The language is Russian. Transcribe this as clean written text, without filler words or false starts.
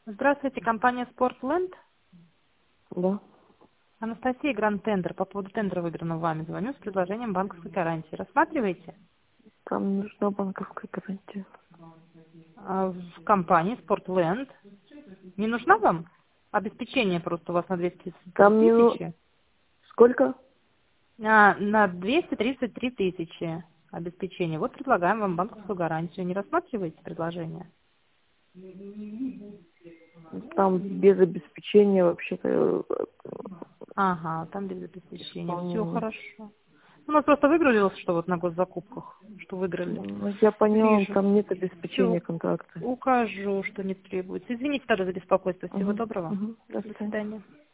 Здравствуйте, компания Спортленд. Да. Анастасия, Гранд Тендер. По поводу тендера, выигранного вами, звоню с предложением банковской гарантии. Рассматриваете? Там нужна банковская гарантия. В компании Спортленд. Не нужна вам? Обеспечение просто у вас на 233 Там не... тысячи. Сколько? На 233 тысячи обеспечение. Вот предлагаем вам банковскую гарантию. Не рассматриваете предложение? Там без обеспечения вообще-то Ага, там без обеспечения. Все исполнение. хорошо. У нас просто выигралось, что вот на госзакупках, что выиграли. Ну, я поняла, Вижу. там нет Все, обеспечения контракта. укажу, что не требуется. Извините тогда за беспокойство. Всего доброго. До До свидания. свидания.